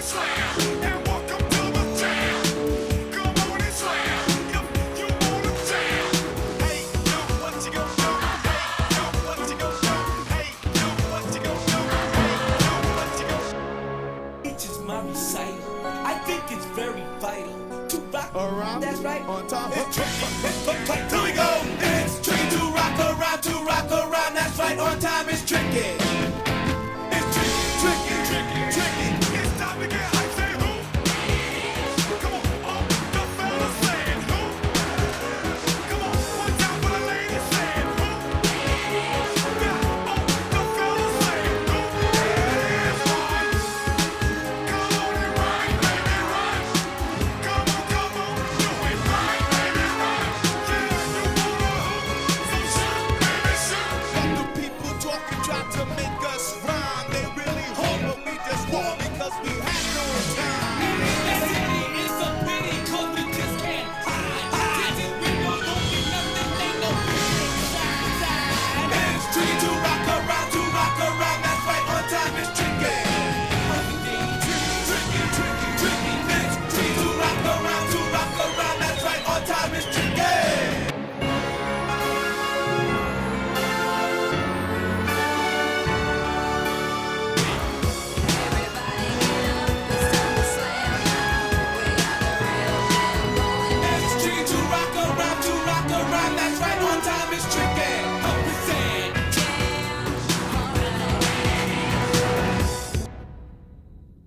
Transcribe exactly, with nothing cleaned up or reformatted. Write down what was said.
slam, and welcome to the jam. Come on and slam if you wanna jam. Hey, yo, what you gon' do? Hey, yo, what you gon' do? Hey, yo, what you gon' do? Hey, yo, what you gon' do? It's just my recital. I think it's very vital to rock. Around, That's right. on top It's of